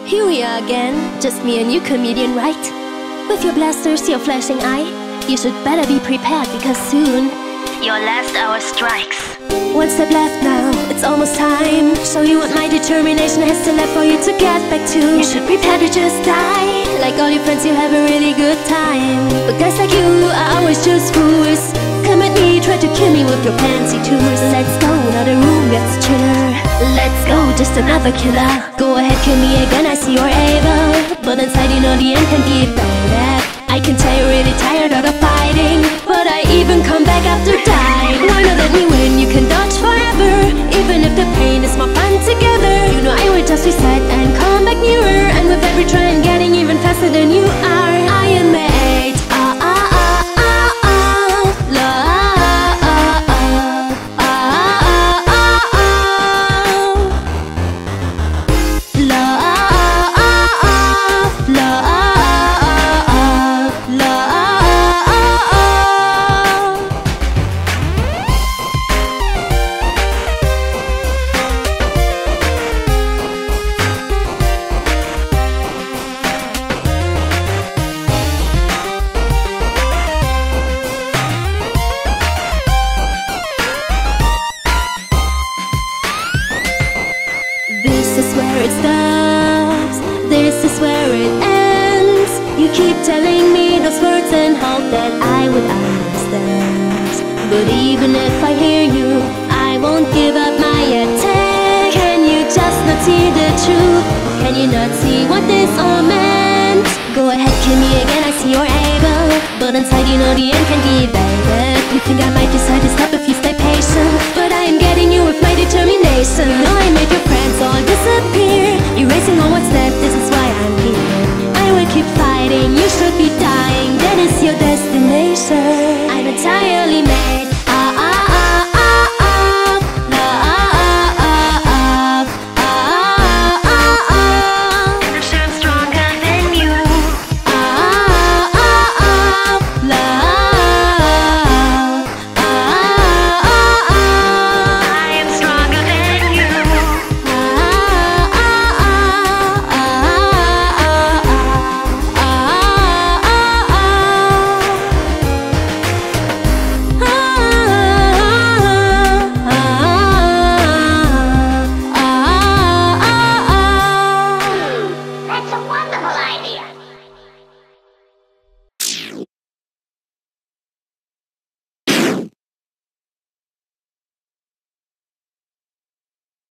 Here we are again, just me and you, comedian, right? With your blasters, your flashing eye, you should better be prepared because soon your last hour strikes. One step left now, it's almost time. Show you what my determination has still left for you to get back to. You should prepare to just die. Like all your friends, you have a really good time. But guys like you are always just fools. Come at me, try to kill me with your fancy tours. Let's go, now the room gets chiller. Let's go, just another killer. Go ahead, kill me again, I see you're able. But inside you know the end can be better. I can tell you're really tired of the fighting, but I even come back after dying. Why not let me win? You can dodge forever, even if the pain is more fun together. You know I will just reset and come back nearer. And with every try I'm getting even faster than you are. I am made, This is where it stops, this is where it ends. You keep telling me those words and hope that I would understand. But even if I hear you, I won't give up my attack. Can you just not see the truth? Can you not see what this all meant? Go ahead, kill me again, I see you're able. But inside you know the end can be better. You think I might decide to stop if you stay patient, but I am getting you with my determination. No, I made your friends all disappear, erasing all what's there.